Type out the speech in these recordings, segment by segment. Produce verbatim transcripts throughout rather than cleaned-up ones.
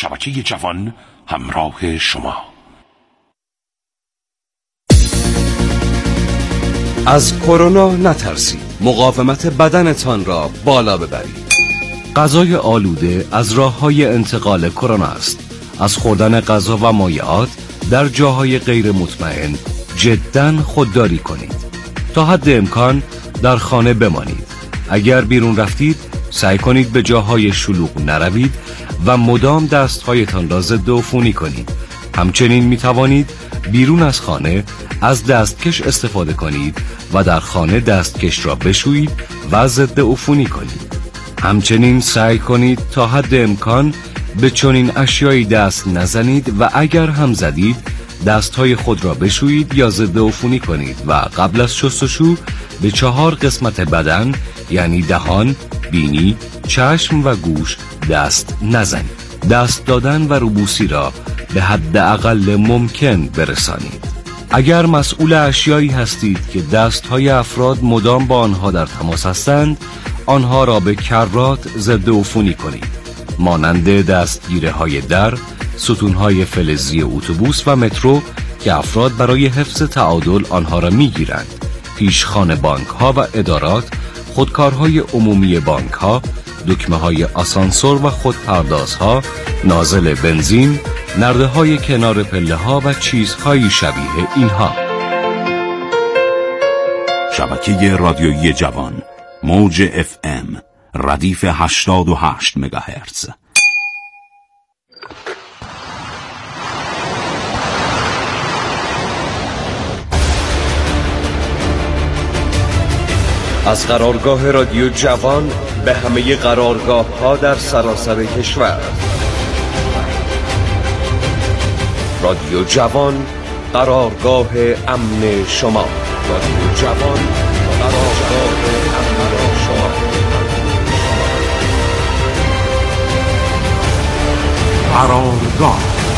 شبکه جوان همراه شما. از کرونا نترسید، مقاومت بدنتان را بالا ببرید. غذای آلوده از راه‌های انتقال کرونا است. از خوردن غذا و مایعات در جاهای غیر مطمئن جداً خودداری کنید. تا حد امکان در خانه بمانید. اگر بیرون رفتید سعی کنید به جاهای شلوغ نروید و مدام دستهایتان را ضد عفونی کنید. همچنین می توانید بیرون از خانه از دستکش استفاده کنید و در خانه دستکش را بشویید و ضد عفونی کنید. همچنین سعی کنید تا حد امکان به چنین اشیایی دست نزنید و اگر هم زدید دستهای خود را بشویید یا ضد عفونی کنید و قبل از شستشو به چهار قسمت بدن یعنی دهان، بینی، چشم و گوش دست نزنید. دست دادن و روبوسی را به حد اقل ممکن برسانید. اگر مسئول اشیایی هستید که دستهای افراد مدام با آنها در تماس هستند، آنها را به کرات ضد عفونی کنید، مانند دستگیره های در، ستونهای فلزی اتوبوس و مترو که افراد برای حفظ تعادل آنها را میگیرند، پیشخوان بانک ها و ادارات، خودکارهای عمومی بانک ها، دکمه های آسانسور و خودپردازها، نازل بنزین، نرده های کنار پله ها و چیزهای شبیه اینها. شبکه رادیویی جوان، موج اف ام، ردیف هشتاد و هشت مگاهرتز. از قرارگاه رادیو جوان به همه قرارگاه ها در سراسر کشور. رادیو جوان، قرارگاه امن شما. رادیو جوان، قرارگاه امن شما. قرارگاه.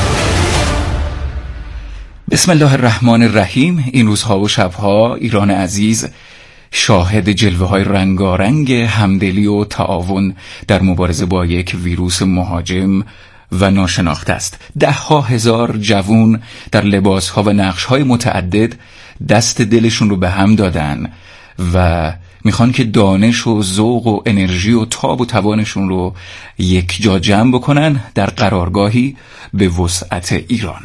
بسم الله الرحمن الرحیم. این روزها و شبها ایران عزیز شاهد جلوه های رنگارنگ همدلی و تعاون در مبارزه با یک ویروس مهاجم و ناشناخته است. ده ها هزار جوون در لباس ها و نقش های متعدد دست دلشون رو به هم دادن و میخوان که دانش و ذوق و انرژی و تاب و توانشون رو یک جا جمع بکنن در قرارگاهی به وسعت ایران.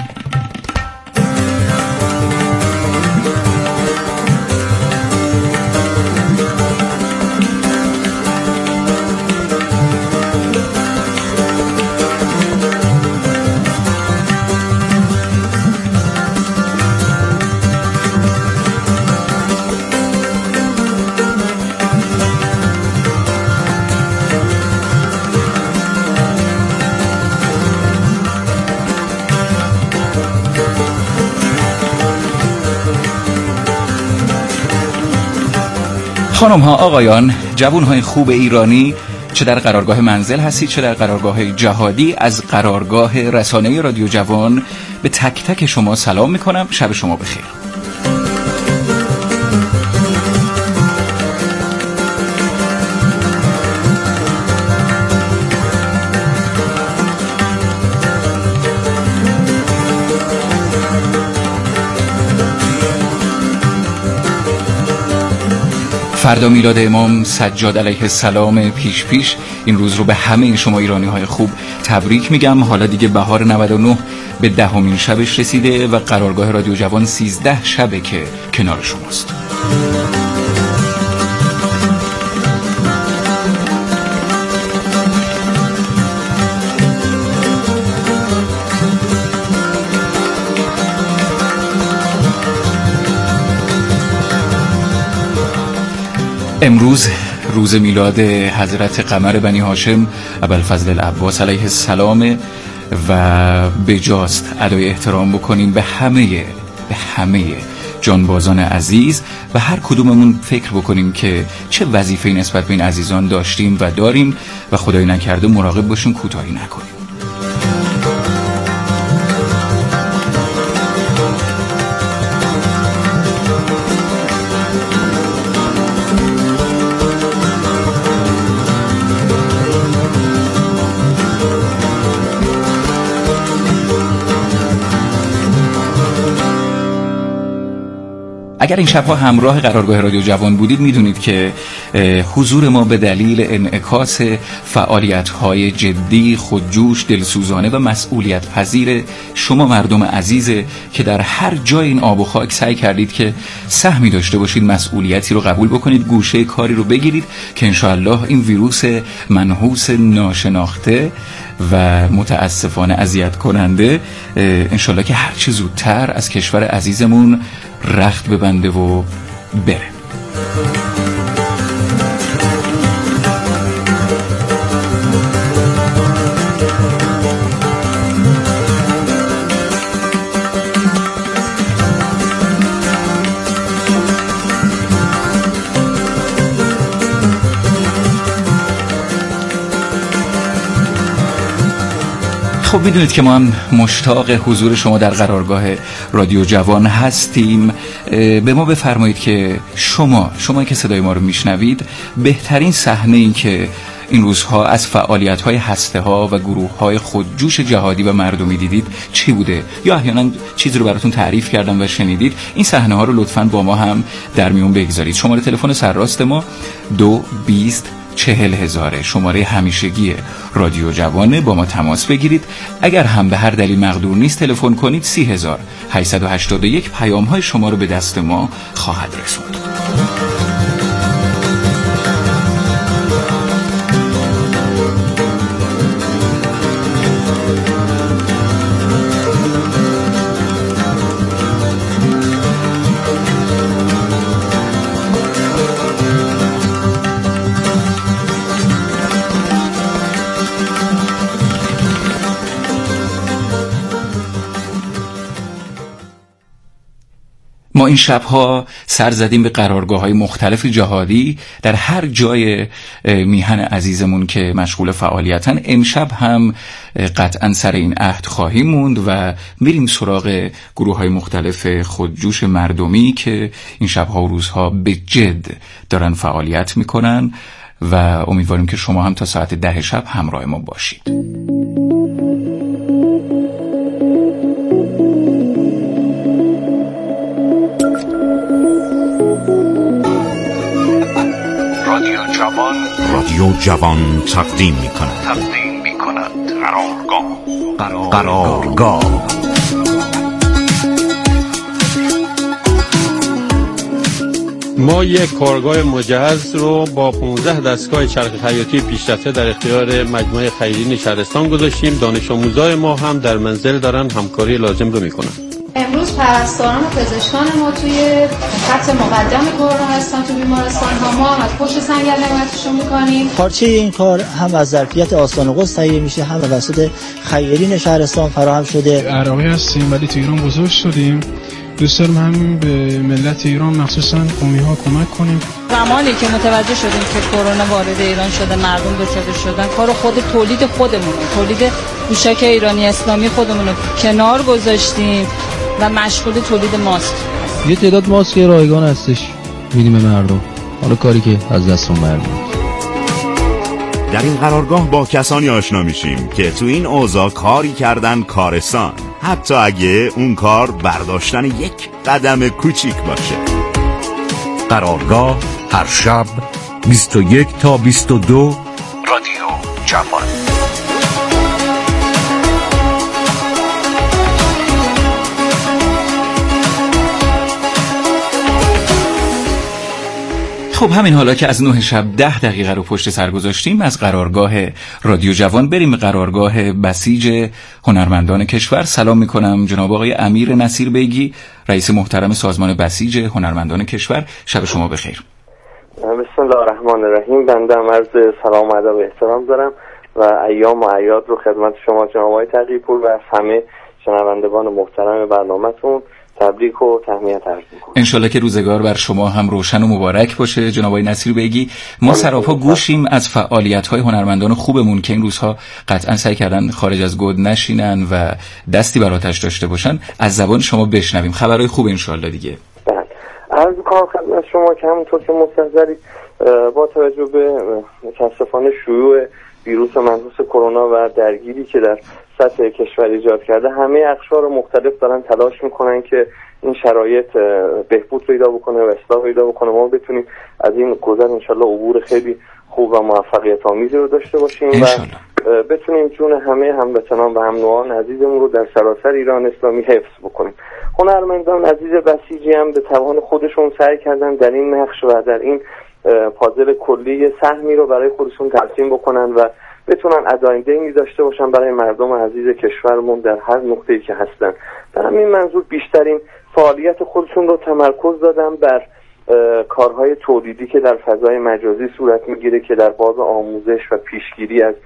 خانم ها، آقایان، جوان های خوب ایرانی، چه در قرارگاه منزل هستید چه در قرارگاه جهادی، از قرارگاه رسانه رادیو جوان به تک تک شما سلام میکنم. شب شما بخیر. فردا میلاد امام سجاد علیه السلام پیش پیش. این روز رو به همه شما ایرانی های خوب تبریک میگم. حالا دیگه بهار نود و نه به دهمین شبش رسیده و قرارگاه رادیو جوان سیزده شبه که کنار شماست. امروز روز میلاد حضرت قمر بنی هاشم ابوالفضل العباس علیه السلام و بجاست ادای احترام بکنیم به همه به همه جانبازان عزیز و هر کدوممون فکر بکنیم که چه وظیفه‌ای نسبت به این عزیزان داشتیم و داریم و خدای نکرده مراقب باشیم کوتاهی نکنیم. اگر این شب‌ها همراه قرارگاه رادیو جوان بودید میدونید که حضور ما به دلیل انعکاس فعالیت‌های جدی، خودجوش، دلسوزانه و مسئولیت پذیر شما مردم عزیزه که در هر جای این آب و خاک سعی کردید که سهمی داشته باشید، مسئولیتی رو قبول بکنید، گوشه کاری رو بگیرید که انشاءالله این ویروس منحوس ناشناخته و متاسفانه اذیت کننده انشاءالله که هر چه زودتر از کشور عزیزمون رخت ببنده و بره. خب میدونید که ما هم مشتاق حضور شما در قرارگاه رادیو جوان هستیم. به ما بفرمایید که شما شما که صدای ما رو میشنوید بهترین صحنه این که این روزها از فعالیت‌های هسته‌ها و گروه‌های خودجوش جهادی و مردمی دیدید چی بوده؟ یا احیانا چیزی رو براتون تعریف کردم و شنیدید؟ این صحنه‌ها رو لطفاً با ما هم در میون بگذارید. شماره تلفن سرراست ما دو بیست چهل هزاره، شماره همیشگی رادیو جوانه. با ما تماس بگیرید. اگر هم به هر دلیل مقدور نیست تلفن کنید سی هزار هشتصد و هشتاد و یک. پیام های شما رو به دست ما خواهد رسوند. ما این شبها سر زدیم به قرارگاه‌های مختلف جهادی در هر جای میهن عزیزمون که مشغول فعالیتن. امشب هم قطعا سر این عهد خواهیم موند و میریم سراغ گروه‌های مختلف خودجوش مردمی که این شبها و روزها به جد دارن فعالیت میکنن و امیدواریم که شما هم تا ساعت ده شب همراه ما باشید. رادیو جوان تقدیم می کند تقدیم می کند قرارگاه قرارگاه ما یک کارگاه مجهز رو با پانزده دستگاه چرخ خیاطی پیشرفته در اختیار مجموعه خیرین شهرستان گذاشتیم. دانش آموزای ما هم در منزل دارن همکاری لازم رو میکنن. امروز پرستاران و پزشکان ما توی خط مقدم کرونا هستن تو بیمارستان ها. ما از پشت سنگ حمایتشون میکنیم. پارچه این کار هم از ظرفیت آستان قدس تهیه میشه، هم توسط خیرین شهرستان فراهم شده. عراقی هستیم ولی تو ایران بزرگ شدیم. دوست داریم هم به ملت ایران مخصوصا قومی ها کمک کنیم. زمانی که متوجه شدیم که کرونا وارد ایران شده، مردم دچار شدن، کار خود تولید خودمون، تولید پوشاک ایرانی اسلامی خودمون رو کنار گذاشتیم و مشغول تولید ماسک. یه تعداد ماسک رایگان هستش میدیم به مردم، حالا کاری که از دستمون برمیاد. در این قرارگاه با کسانی آشنا میشیم که تو این اوضاع کاری کردن کارستان، حتی اگه اون کار برداشتن یک قدم کوچیک باشه. قرارگاه هر شب بیست و یک تا بیست و دو رادیو جوان. خب همین حالا که از نه شب ده دقیقه رو پشت سر گذاشتیم، از قرارگاه رادیو جوان بریم به قرارگاه بسیج هنرمندان کشور. سلام میکنم جناب آقای امیر نصیر بیگی، رئیس محترم سازمان بسیج هنرمندان کشور. شب شما بخیر. بسم الله الرحمن الرحیم. بنده هم عرض سلام و ادب و احترام دارم و ایام و اعیاد رو خدمت شما جناب آقای تقی‌پور و همه شنوندگان محترم برنامه‌تون تبریک و تهنیت عرض می‌کنم. انشالله که روزگار بر شما هم روشن و مبارک باشه جناب آقای نصیر بیگی. ما سراپا گوشیم از فعالیت‌های هنرمندان خوبمون که این روزها قطعا سعی کردن خارج از گود نشینن و دستی بر آتش داشته باشن. از زبان شما بشنویم خبرهای خوب انشالله دیگه. بله. عرض می‌کنم خدمت شما که همونطور که مستحضرید با توجه به متأسفانه شیوع ویروس منحوس کرونا و درگیری که در سطح کشور ایجاد کرده، همه اقشار مختلف دارن تلاش میکنن که این شرایط بهبود پیدا بکنه و اصلاح پیدا بکنه، ما بتونیم از این گذر انشالله عبور خیلی خوب و موفقیت آمیزی رو داشته باشیم انشالله. و بتونیم جون همه هموطنان و هم نوعان عزیزمون رو در سراسر ایران اسلامی حفظ بکنیم. هنرمندان عزیز بسیجی هم به توان خودشون سعی کردن در این نقش و در این پازل کلی سهمی رو برای خودشون ترسیم بکنن و بتونن اداینده داشته باشن برای مردم عزیز کشورمون در هر نقطه‌ای که هستن. در همین منظور بیشترین فعالیت خودشون رو تمرکز دادن بر کارهای تولیدی که در فضای مجازی صورت میگیره که در باب آموزش و پیشگیری از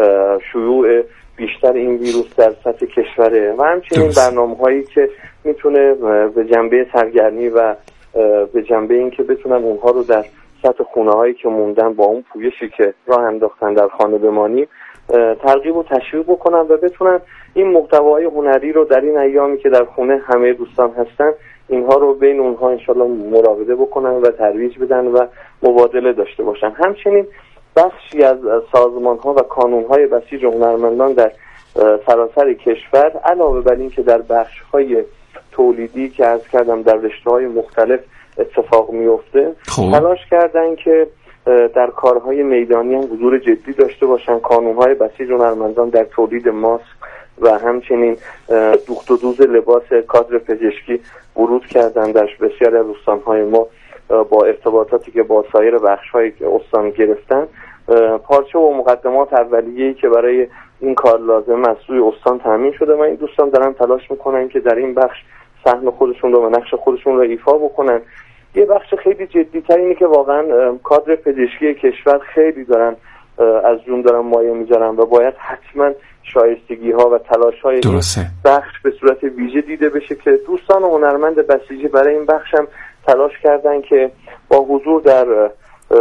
شیوع بیشتر این ویروس در سطح کشوره و همچنین برنامه‌هایی که میتونه به جنبه سرگرمی و به جنبه این که بتونن اونها رو در سطح خونه‌هایی که موندن با اون پویشی که راه انداختن در خانه بمانیم ترغیب و تشویق بکنن و بتونن این محتوای هنری رو در این ایامی که در خونه همه دوستان هستن اینها رو بین اونها انشالله مراوده بکنن و ترویج بدن و مبادله داشته باشن. همچنین بخشی از سازمان‌ها و کانون‌های بسیج هنرمندان در سراسر کشور علاوه بر این که در بخش‌های تولیدی که عرض کردم در رشته‌های مختلف اتفاق میفته تلاش کردن که در کارهای میدانی هم حضور جدی داشته باشن. کانون‌های بسیج هنرمندان در تولید ماسک و همچنین دوخت و دوز لباس کادر پزشکی ورود کردن در بسیاری از استان‌های ما با ارتباطاتی که با سایر بخش‌های استان گرفتن. پارچه و مقدمات اولیه‌ای که برای این کار لازم است سوی استان تامین شده و این دوستان دارن تلاش میکنن که در این بخش سهم خودشون رو و نقش خودشون رو ایفا بکنن. یه بخش خیلی جدی‌تر اینه که واقعا کادر پزشکی کشور خیلی دارن از جون دارن مایه میذارن و باید حتما شایستگی ها و تلاش های این بخش به صورت ویژه دیده بشه که دوستان هنرمند بسیجی برای این بخش هم تلاش کردن که با حضور در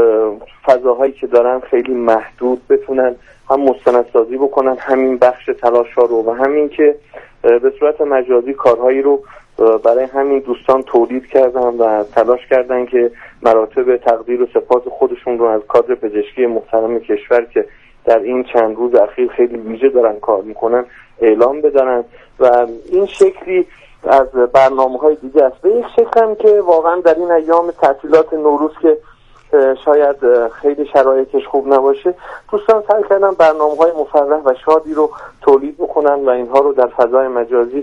فضاهایی که دارن خیلی محدود بتونن هم مستندسازی بکنن همین بخش تلاش ها رو و همین که به صورت مجازی کارهایی رو برای همین دوستان تولید کردن و تلاش کردن که مراتب تقدیر و سپاس خودشون رو از کادر پزشکی محترم کشور که در این چند روز اخیر خیلی ویژه دارن کار میکنن اعلام بدارن و این شکلی از برنامه‌های دیگه است. به یک شکل هم که واقعا در این ایام تعطیلات نوروز که شاید خیلی شرایطش خوب نباشه دوستان سعی کردن برنامه‌های مفرح و شادی رو تولید بکنن و اینها رو در فضای مجازی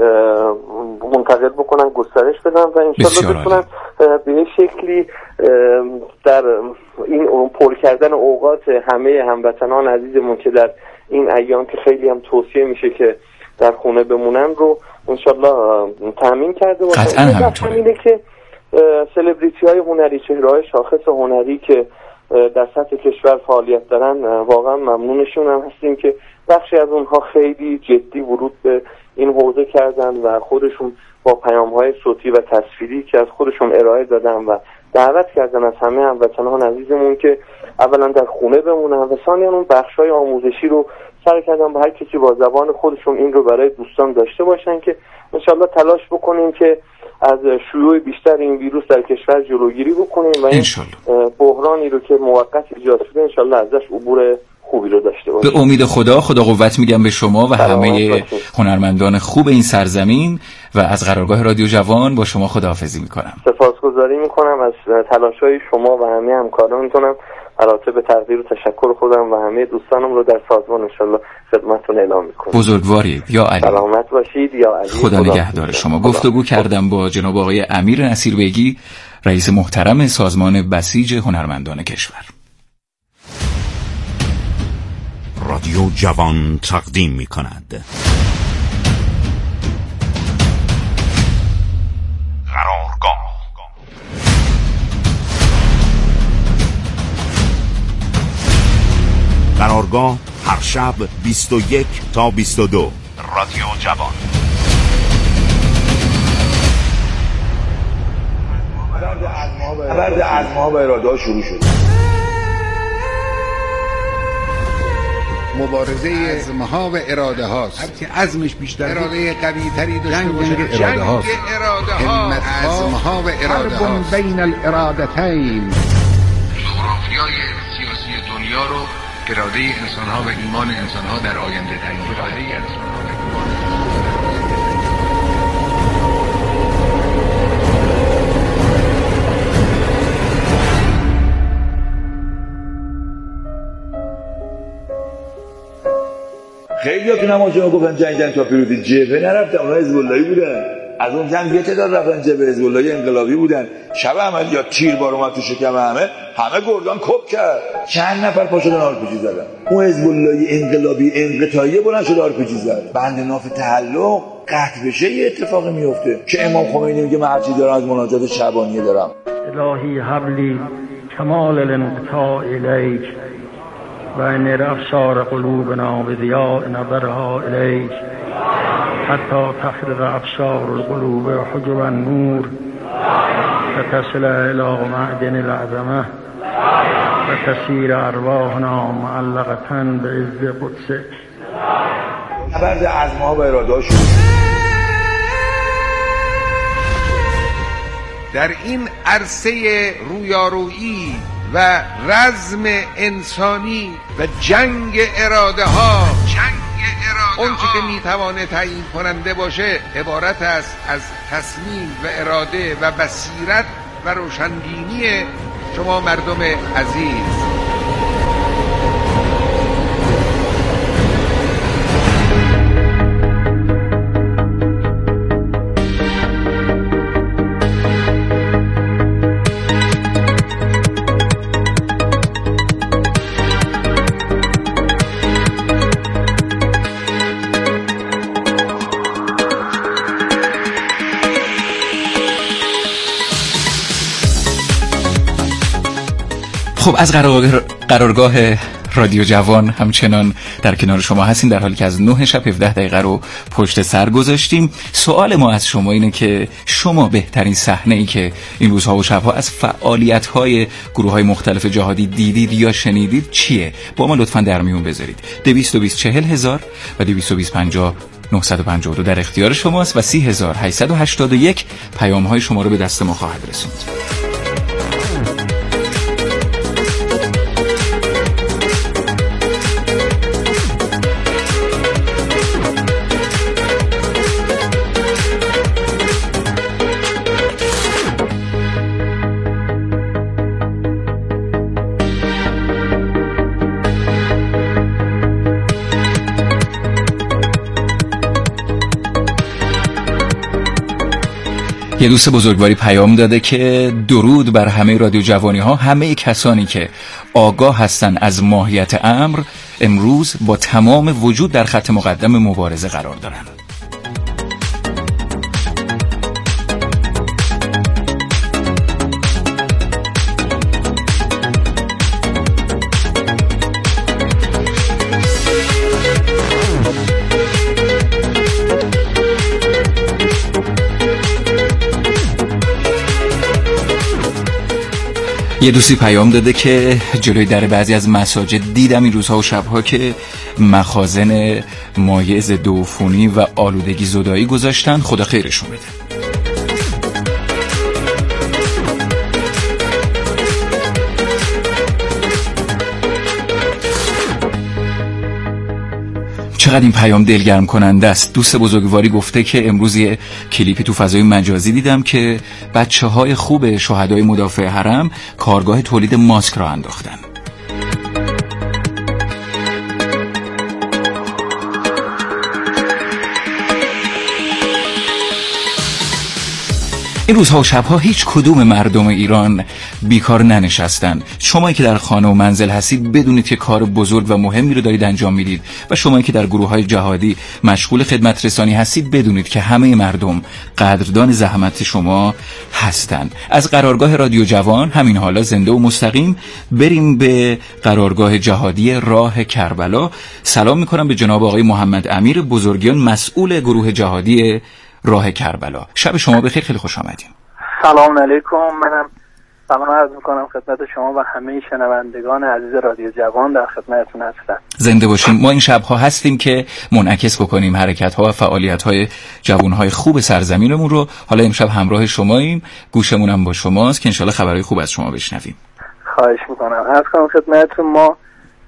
منتقل بکنن، گسترش بدن و انشالله بتونن به یک شکلی در این پر کردن اوقات همه هموطنان عزیزمون که در این ایام که خیلی هم توصیه میشه که در خونه بمونن رو انشالله تامین کرده باشن. قطعا همینطوره که سلبریتی های هنری، چهره‌های شاخص هنری که در سطح کشور فعالیت دارن واقعا ممنونشون هم هستیم که بخشی از اونها خیلی جدی ورود به این حوزه کردن و خودشون با پیام‌های صوتی و تصویری که از خودشون ارائه دادن و دعوت کردن از همه هموطنان عزیزمون که اولا در خونه بمونن و ثانیاً اون بخش‌های آموزشی رو سعی کردن با هر کسی با زبان خودشون این رو برای دوستان داشته باشن که انشالله تلاش بکنیم که از شیوع بیشتر این ویروس در کشور جلوگیری بکنیم و این بحرانی رو که موقت ایجاد شده انشالله ازش عبور خوبی رو داشته باشیم. به امید خدا خدا قوت میگم به شما و همه هنرمندان خوب این سرزمین و از قرارگاه رادیو جوان با شما خداحافظی میکنم. سپاسگزاری میکنم از تلاش‌های شما و همه همکارانتونم. البته به تقدیر و تشکر خودم و همه دوستانم رو در سازمان انشالله خدمتتون اعلام میکنم. بزرگوارید یا علی. سلامت باشید یا علی. خدا نگهدار شما. گفتگو کردم با جناب آقای امیر نصیربیگی، رئیس محترم سازمان بسیج هنرمندان کشور. رادیو جوان تقدیم میکند قرارگاه. قرارگاه هر شب بیست و یک تا بیست و دو. رادیو جوان. نبرد عزم‌ها و اراده‌ها شروع شد. مبارزه عزم‌ها و اراده هاست. هر کی عزمش بیشتر اراده قوی تری داشته باشه جنگ اراده هاست. همت عزم‌ها و اراده هاست. بین الارادتین. جغرافیای سیاسی دنیا رو اراده انسان‌ها و ایمان انسان‌ها در آینده تعیین اراده انسان‌ها و ایمان خیلی ها تو نماز جمعه گفتن جنگ جنگ تا پیروزی، جبهه نرفتن، اونها حزب اللهی بودن. از اون جنگ یه تعداد رفتن جبهه، حزب اللهی انقلابی بودن. شب عملیات تیر بار اومد تو شکم همه، همه گردان کپ کرد. چند نفر پا شدن آرپیجی زدن. اون حزب اللهی انقلابی انقطاعی بلند شد آرپیجی زد. بند ناف تعلق قطع بشه یه اتفاقی میفته که امام خمینی میگه من هرچی دارم از مناجات شبانیه دارم. الهی حبلی کمال الانقطاع الیک و ان افشار قلوبنا بضیاء نظرها الیک حتی تخرق افشار القلوب حجب النور و تصل الى معدن العظمه و تسیر ارواحنا معلقه بعز قدسک. نبرد عزم‌ها و اراده‌هاشون در این عرصه رویارویی و رزم انسانی و جنگ اراده ها، اون چی که میتوانه تعیین کننده باشه عبارت است از تصمیم و اراده و بصیرت و روشنبینی شما مردم عزیز. خب از قرار... قرارگاه رادیو جوان همچنان در کنار شما هستیم، در حالی که از نه شب هفده دقیقه رو پشت سر گذاشتیم. سوال ما از شما اینه که شما بهترین صحنه ای که این روزها و شبها از فعالیت‌های گروه‌های مختلف جهادی دیدید یا شنیدید چیه؟ با ما لطفاً در میون بذارید. دویست و بیست چهل هزار و دویست و بیست پنجاه نهصد و پنجاه و دو در اختیار شماست و سی هزار هشتصد و هشتاد و یک پیام‌های شما رو به دست ما خواهد رسوند. یه دوست بزرگواری پیام داده که درود بر همه رادیو جوانی ها، همه کسانی که آگاه هستن از ماهیت امر امروز با تمام وجود در خط مقدم مبارزه قرار دارن. یه دوستی پیام داده که جلوی در بعضی از مساجد دیدم این روزها و شبها که مخازن مایع ضد عفونی و آلودگی زدایی گذاشتن. خدا خیرشون بده. چقدر این پیام دلگرم کننده است. دوست بزرگواری گفته که امروز یه کلیپی تو فضای مجازی دیدم که بچه‌های خوب شهدای مدافع حرم کارگاه تولید ماسک را انداختن. این روزها و شبها هیچ کدوم مردم ایران بیکار ننشستن. شمایی که در خانه و منزل هستید بدونید که کار بزرگ و مهمی رو دارید انجام میدید و شمایی که در گروه‌های جهادی مشغول خدمت رسانی هستید بدونید که همه مردم قدردان زحمت شما هستن. از قرارگاه رادیو جوان همین حالا زنده و مستقیم بریم به قرارگاه جهادی راه کربلا. سلام میکنم به جناب آقای محمد امیر بزرگیان، مسئول گروه جهادی راه کربلا. شب شما بخیر، خیلی خوش آمدین. سلام علیکم. منم سلام عرض میکنم خدمت شما و همه شنوندگان عزیز رادیو جوان، در خدمتتون هستم. زنده باشیم. ما این شبها هستیم که منعکس بکنیم حرکت‌ها و فعالیت‌های جوان‌های خوب سرزمینمون رو. حالا امشب همراه شماییم، گوشمون هم با شماست که انشالله خبرهای خوب از شما بشنویم. خواهش میکنم. عرض کنم خدمتتون ما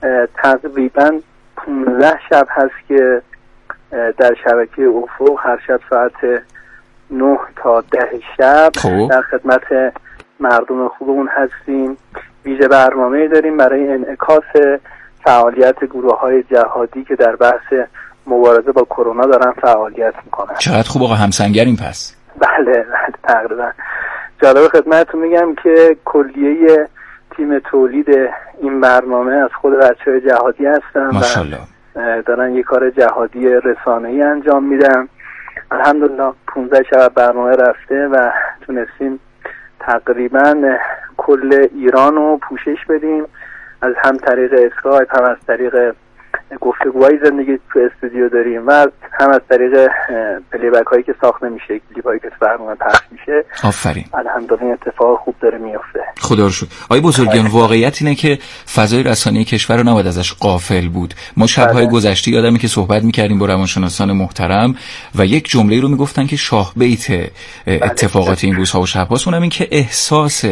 تقریبا پونزده شب هست که در شبکه افق هر شب ساعت نه تا ده شب خوب. در خدمت مردم خوبمون هستیم. ویژه برنامه داریم برای انعکاس فعالیت گروه های جهادی که در بحث مبارزه با کرونا دارن فعالیت میکنن. چقدر خوب آقا، همسنگریم پس. بله تقریبا. جالب خدمتتون میگم که کلیه تیم تولید این برنامه از خود بچه‌های جهادی هستن ماشاءالله. و دارن یه کار جهادی رسانه‌ای انجام میدن. الحمدلله پونزده شب برنامه رفته و تونستیم تقریبا کل ایران رو پوشش بدیم، از هم طریق اسکایپ، هم از طریق گفتگوهای زندگی تو استودیو داریم و هم از طریق پلی بک هایی که ساخته میشه، کلیپ هایی که برنامه پخش میشه. آفرین. الحمدلله این اتفاق خوب داره میفته. خدا رو شکر. آقای بزرگیان، واقعیت اینه که فضای رسانه‌ای کشور رو نباید ازش غافل بود. ما شب‌های گذشته یادمه که صحبت می‌کردیم با روانشناسان محترم و یک جمله رو میگفتن که شاه بیت اتفاقات این روزها و شب‌هاست، اونم این که احساس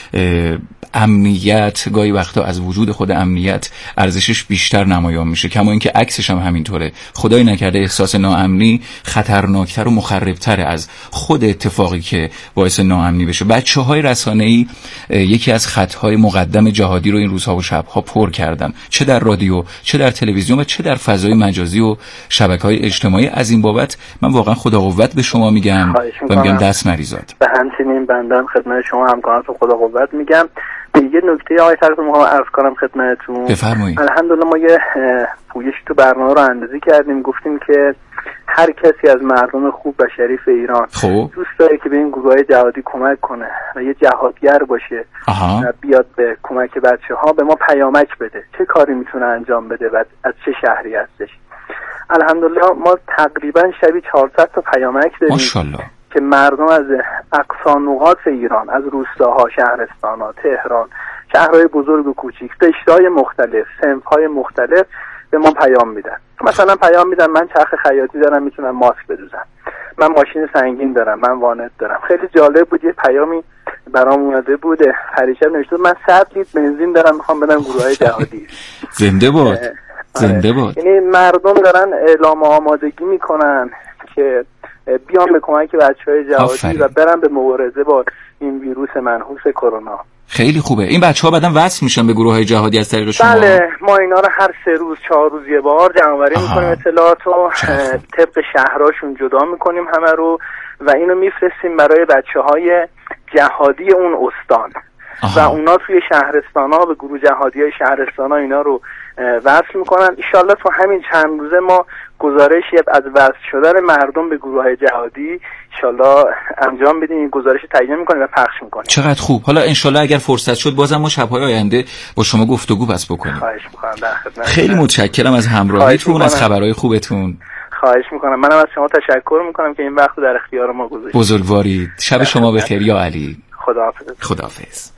امنیت گاهی وقتا از وجود خود امنیت ارزشش بیشتر نمایان میشه، کما اینکه عکسش هم همینطوره. خدای نکرده احساس ناامنی خطرناکتر و مخربتر از خود اتفاقی که باعث ناامنی بشه. بچه‌های رسانه‌ای یکی از خطهای مقدم جهادی رو این روزها و شب‌ها پر کردن، چه در رادیو، چه در تلویزیون و چه در فضای مجازی و شبکه‌های اجتماعی. از این بابت من واقعا خدا قوت به شما میگم و میگم دست مریزاد. به همچنین بنده خدمت شما همکارانتون خدا قوت میگم. یه نکته آقای فرزاد میخوام عرض کنم خدمتتون. بفرمایید. الحمدلله ما یه پویش تو برنامه رو اندازی کردیم، گفتیم که هر کسی از مردم خوب و شریف ایران خوب. دوست داره که به این گروه‌های جهادی کمک کنه و یه جهادگر باشه آها. و بیاد به کمک بچه‌ها به ما پیامک بده، چه کاری میتونه انجام بده و از چه شهری هستش. الحمدلله ما تقریبا شبی چهارصد تا پیامک داریم ماشاءالله که مردم از اقصا نقاط ایران، از روستاها، شهرستانها، تهران، شهرهای بزرگ و کوچیک، قشرهای مختلف، صنف‌های مختلف به ما پیام میدن. مثلا پیام میدن من چرخ خیاطی دارم میتونم ماسک بدوزم، من ماشین سنگین دارم، من وانت دارم. خیلی جالب بود، یه پیامی برام اومده بود پریشب نوشته من صد لیتر بنزین دارم میخوام بدم گروه‌های جهادی. زنده باد. زنده باد. یعنی مردم دارن اعلام آمادگی میکنن که بیان به کمک بچه‌های جهادی و برن به مبارزه با این ویروس منحوس کرونا. خیلی خوبه. این بچه‌ها بعداً وصل میشن به گروه‌های جهادی از طریق شما؟ بله، ما اینا رو هر سه روز چهار روز یه بار جمع‌آوری می‌کنیم، اطلاعات رو طبق شهرهاشون جدا می‌کنیم همه رو و اینو میفرستیم برای بچه‌های جهادی اون استان. آها. و اونا توی شهرستان‌ها به گروه جهادی‌های شهرستان‌ها اینا رو وصل می‌کنن. ان شاءالله تو همین چند روزه ما گزارشی از وصل شدن مردم به گروه‌های جهادی ان شاءالله انجام بدیم، این گزارش تهیه می‌کنیم و پخش می‌کنیم. چقدر خوب. حالا ان شاءالله اگر فرصت شد بازم ما شب‌های آینده با شما گفتگو بس بکنیم. خواهش می‌کنم. در خدمت. خیلی متشکرم از همراهیتون، از خبرهای خوبتون. خواهش می‌کنم. منم از شما تشکر می‌کنم که این وقت رو در اختیار ما گذاشتید. بزرگوارید. شب شما بخیر یا علی. خداحافظ. خداحافظ.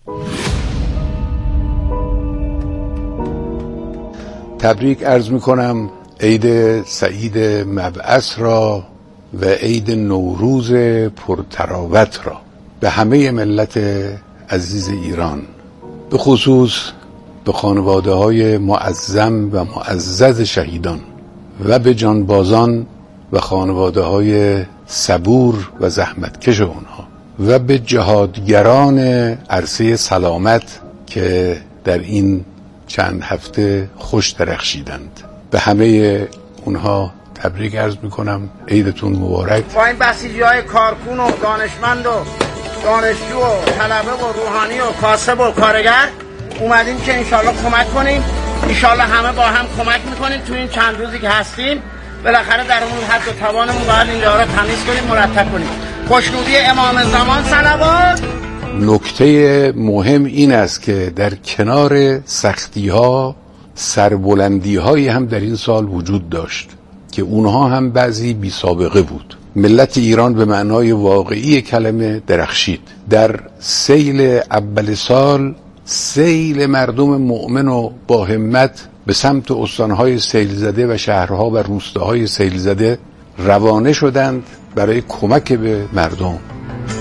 تبریک عرض می‌کنم عید سعید مبعث را و عید نوروز پرتراوت را به همه ملت عزیز ایران، به خصوص به خانواده های معظم و معزز شهیدان و به جانبازان و خانواده های صبور و زحمتکش اونها و به جهادگران عرصه سلامت که در این چند هفته خوش درخشیدند. به همه اونها تبریک عرض میکنم. عیدتون مبارک. با این بسیجی های کارکون و دانشمند و دانشجو و طلبه و روحانی و کاسب و کارگر اومدیم که انشالله کمک کنیم. انشالله همه با هم کمک میکنیم تو این چند روزی که هستیم. بالاخره در اون حد و توانمون باید این جا را تمیز کنیم، مرتب کنیم. خوشنودی امام زمان صلوات. نکته مهم این است که در کنار سختی ها سربلندی هایی هم در این سال وجود داشت که اونها هم بعضی بی سابقه بود. ملت ایران به معنای واقعی کلمه درخشید. در سیل اول سال سیل مردم مؤمن و با همت به سمت استانهای سیل زده و شهرها و روستاهای سیل زده روانه شدند برای کمک به مردم.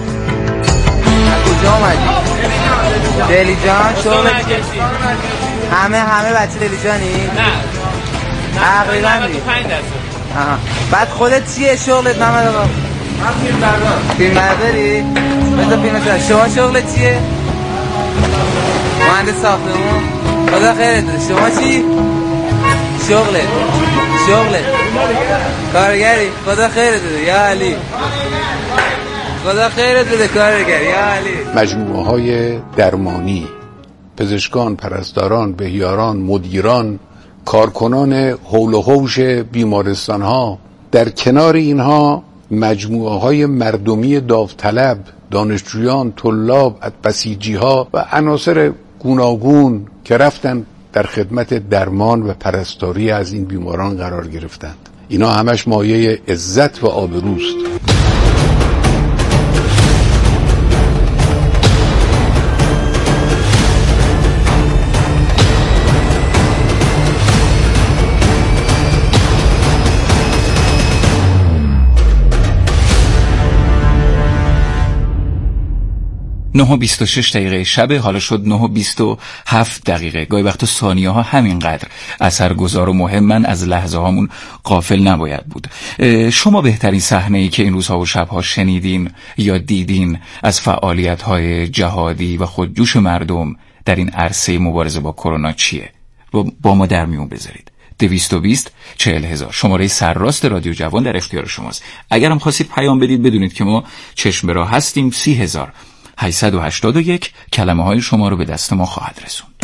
کجا آمدی؟ دلی جان شما همه همه بچه دلیجانی؟ نه تقریبا پنج درصد. آها. بعد خودت چیه شغلت محمد آقا؟ من فیلم بردار. فیلم برداری؟ بذار فیلم بردار. شما شغلت چیه؟ مهندس ساختمون. خدا خیرت بده. شما چی؟ شغلت شغلت کارگری. خدا خیرت بده یا علی. خدا خیرت بده کارگر یا علی. مجموعه های درمانی، پزشکان، پرستاران، بهیاران، مدیران، کارکنان حول و حوش بیمارستان ها، در کنار اینها مجموعه های مردمی داوطلب، دانشجویان، طلاب، بسیجی ها و عناصر گوناگون که رفتن در خدمت درمان و پرستاری از این بیماران قرار گرفتند. اینا همش مایه عزت و آبروست. نه و بیست و شش دقیقه شب، حالا شد نه و بیست و هفت دقیقه. گاهی وقتا ثانیه ها همینقدر اثرگذار و مهمن، از لحظه هامون غافل نباید بود. شما بهترین صحنه‌ای که این روزها و شبها شنیدین یا دیدین از فعالیت های جهادی و خودجوش مردم در این عرصه مبارزه با کرونا چیه؟ با ما در میون بذارید. دویست و بیست چهل هزار شماره سرراست رادیو جوان در اختیار شماست. اگرم خواستید پیام بدید بدونید که ما چشم به راه هستیم. سی هزار هشتصد و هشتاد و یک کلمه های شما رو به دست ما خواهد رسوند.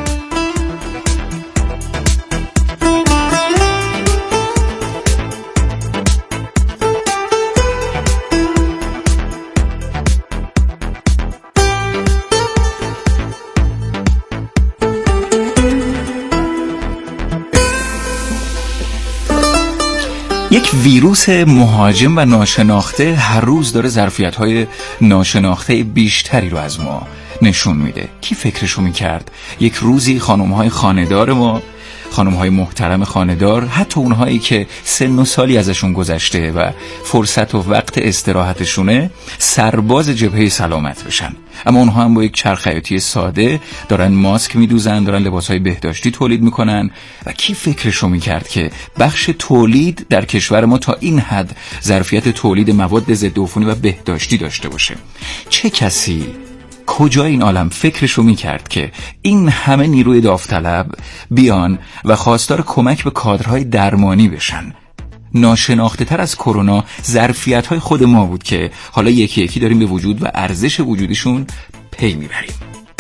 یک ویروس مهاجم و ناشناخته هر روز داره ظرفیت‌های ناشناخته بیشتری رو از ما نشون میده. کی فکرشو میکرد یک روزی خانم‌های خانه‌دار ما، خانم‌های محترم خانه‌دار، حتی اونهایی که سن و سالی ازشون گذشته و فرصت و وقت استراحتشونه، سرباز جبهه سلامت بشن، اما اونها هم با یک چرخ حیاتی ساده دارن ماسک میدوزن، دارن لباسهای بهداشتی تولید میکنن. و کی فکرشو میکرد که بخش تولید در کشور ما تا این حد ظرفیت تولید مواد ضد عفونی و بهداشتی داشته باشه؟ چه کسی کجا این عالم فکرشو میکرد که این همه نیروی داوطلب بیان و خواستار کمک به کادرهای درمانی بشن؟ ناشناخته تر از کرونا ظرفیت های خود ما بود که حالا یکی یکی داریم به وجود و ارزش وجودشون پی میبریم.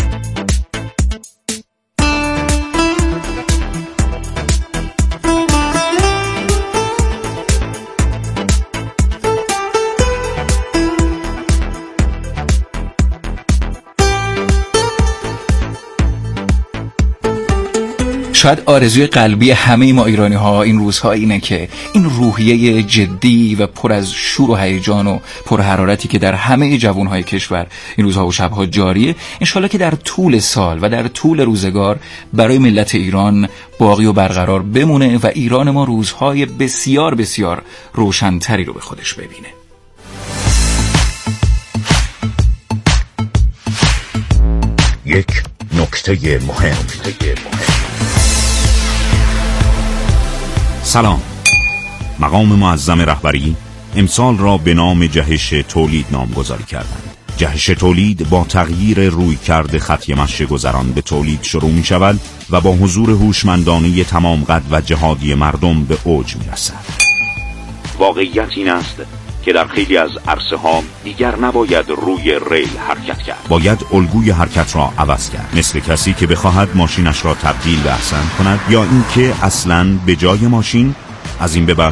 شاید آرزوی قلبی همه ما ایرانی ها این روزها اینه که این روحیه جدی و پر از شور و هیجان و پر حرارتی که در همه جوانهای کشور این روزها و شبها جاریه، انشالله که در طول سال و در طول روزگار برای ملت ایران باقی و برقرار بمونه و ایران ما روزهای بسیار بسیار روشنتری رو به خودش ببینه. یک نکته مهم. سلام. مقام معظم رهبری امسال را به نام جهش تولید نامگذاری کردند. جهش تولید با تغییر رویکرد خط مشی گذران به تولید شروع می شود و با حضور هوشمندانه تمام قد و جهادی مردم به اوج می رسد. واقعیت این است که در خیلی از عرصه ها دیگر نباید روی ریل حرکت کرد. باید الگوی حرکت را عوض کرد، مثل کسی که بخواهد ماشینش را تبدیل به احسن کند یا اینکه اصلاً به جای ماشین از این به بعد